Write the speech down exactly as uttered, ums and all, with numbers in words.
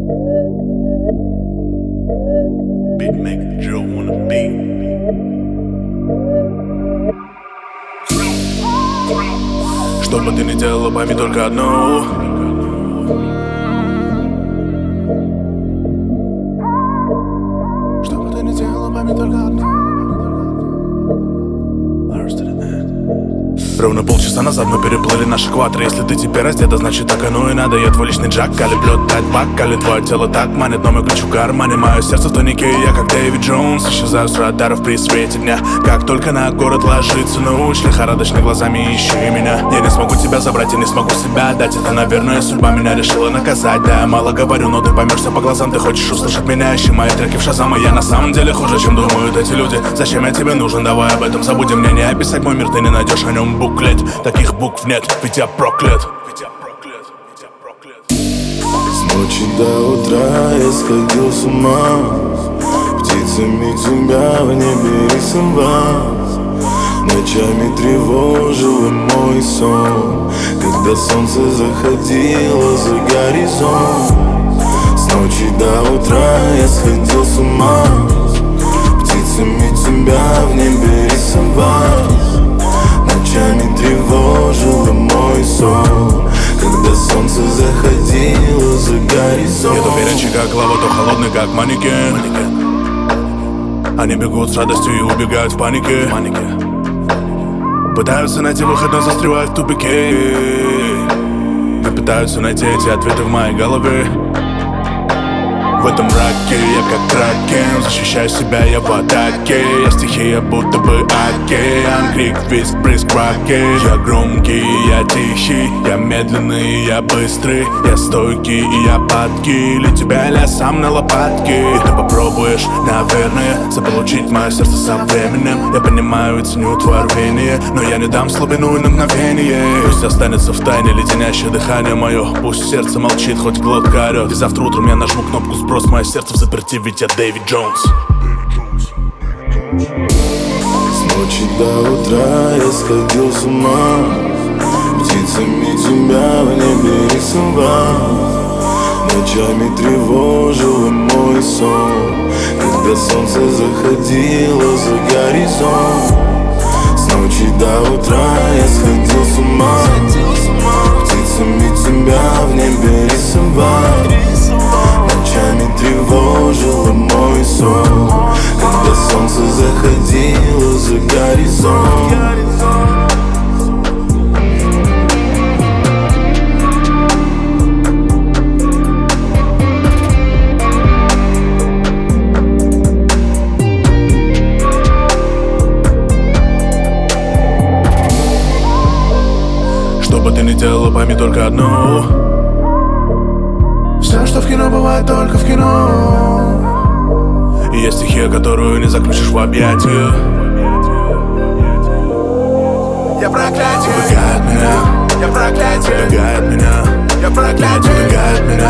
Beat make the drill wanna beat. Что бы ты ни делала, пойми только одно. Что бы ты ни делала, пойми только одно. Ровно полчаса назад мы переплыли наш экватор. Если ты теперь раздета, значит так оно и надо. Я твой личный Джак, али блёд тать бак, али твое тело так манит, но мой ключ в кармане. Мое сердце в тонике, я как Дэвид Джонс. Исчезаю с радаров при свете дня. Как только на город ложится ночь, лихорадочно глазами ищи меня. Я не смогу тебя забрать, я не смогу себя отдать. Это, наверное, судьба меня решила наказать. Да, я мало говорю, но ты поймешься по глазам. Ты хочешь услышать меня, ищи мои треки в Шазам. И я на самом деле хуже, чем думают эти люди. Зачем я тебе нужен, давай об этом забудем. Мне не описать мой мир, ты не найдешь о нем буклет. Таких букв нет, ведь я проклят. С ночи до утра я сходил с ума. Птицами тебя в небе рисовал. Ночами тревожил мой сон, когда солнце заходило за горизонт. С ночи до утра я сходил с ума. Птицами тебя в небе рисовал. Ночами тревожил мой сон, когда солнце заходило за горизонт. Я то горячий, как лава, то холодный, как манекен. Они бегут с радостью и убегают в панике. Пытаются найти выход, но застревают в тупике. Но пытаются найти эти ответы в моей голове. В этом мраке я как кракен, защищаю себя, я в атаке. Я стихия, будто бы океан, крик, визг, брызг, ракет. Я громкий, я тихий, я медленный, я быстрый. Я стойкий и я падкий, или тебя, или я сам на лопатке. И ты попробуешь, наверное, заполучить мое сердце со временем. Я понимаю и ценю твое рвение, но я не дам слабину и на мгновение. Пусть останется в тайне леденящее дыхание мое. Пусть сердце молчит, хоть глотка орет. И завтра утром я нажму кнопку сброс, мое сердце в заперти, ведь я Дэвид Джонс. С ночи до утра я сходил с ума. Птицами тебя в небе рисовал. Ночами тревожил мой сон, когда солнце заходило за горизонт. С ночи до утра я сходил с ума. Птицами тебя в небе рисовал. Ночами тревожил мой сон, когда солнце заходило за горизонт. Что бы ты ни делала, пойми только одно. Все, что в кино, бывает только в кино. И есть стихия, которую не заключишь в объятия. Я проклятие, убегает меня. Я проклятие, убегает меня. Я проклятие, убегает меня.